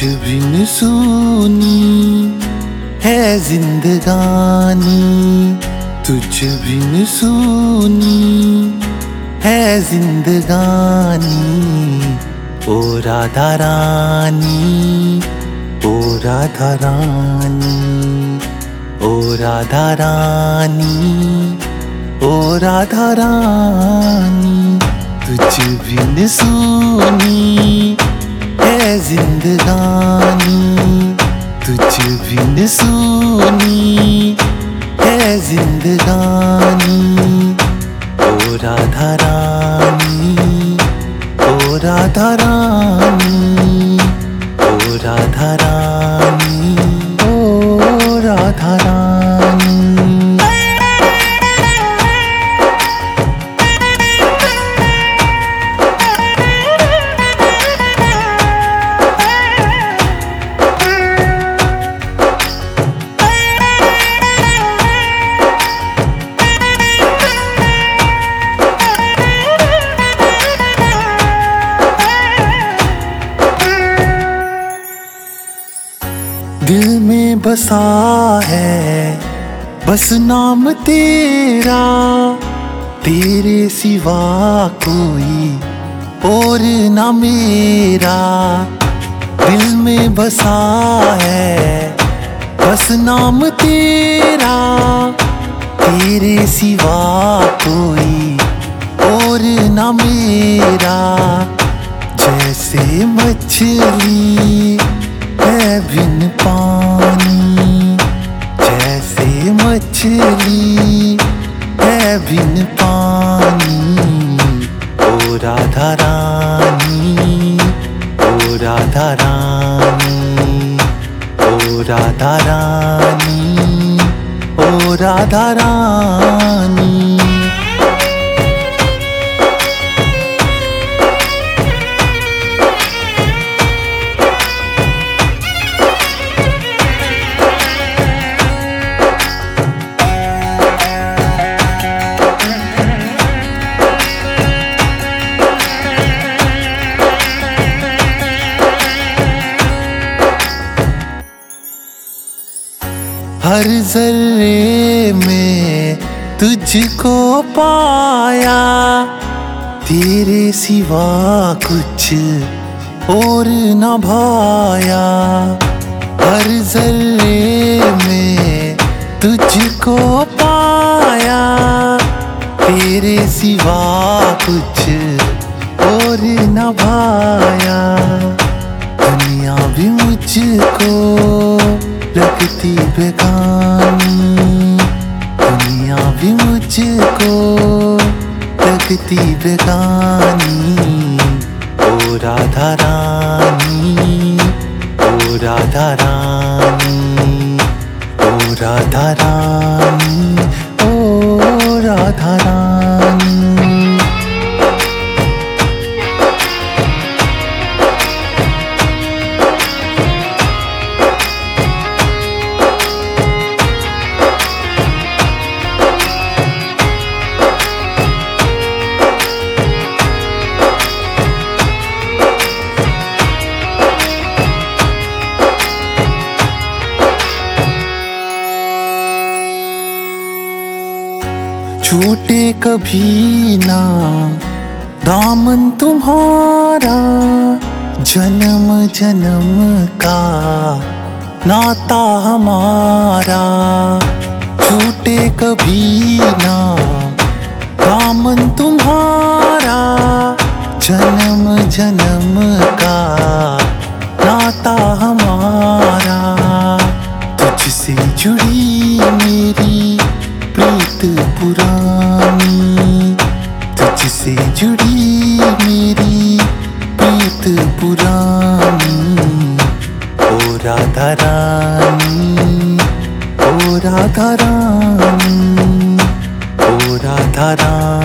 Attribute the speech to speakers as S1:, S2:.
S1: बिन सूनी है जिंदगानी, तुझ बिन सूनी है जिंदगानी। ओ राधा रानी, ओ राधा रानी, ओ राधा रानी, ओ राधा रानी। तुझ बिन सूनी है जिंदगानी, तुझ बिन सूनी है जिंदगानी। ओ राधा रानी, ओ राधा रानी, ओ राधा रानी, ओ राधा रानी। दिल में बसा है बस नाम तेरा, तेरे सिवा कोई और ना मेरा। दिल में बसा है बस नाम तेरा, तेरे सिवा कोई और ना मेरा। जैसे मछली है बिन पानी, जैसे मछली है बिन पानी। ओ राधा रानी, ओ राधा रानी, ओ राधा रानी, ओ राधा रानी। हर जर्रे में तुझको पाया, तेरे सिवा कुछ और न भाया। हर जर्रे में तुझको पाया, तेरे सिवा कुछ और न भाया। दुनिया भी मुझको लगती बेगानी, दुनिया भी मुझको लगती बेगानी। ओ राधा रानी, ओ राधा रानी, ओ राधा रानी, ओ राधा रानी। छूटे कभी ना दामन तुम्हारा, जन्म जन्म का नाता हमारा। छूटे कभी ना दामन तुम्हारा, जन्म जन्म का नाता हमारा। तुझसे जुड़ी मेरी प्रीत पुरानी, तुझसे जुड़ी मेरी प्रीत पुरानी। ओ राधा रानी, ओ राधा रानी, ओ राधा रानी।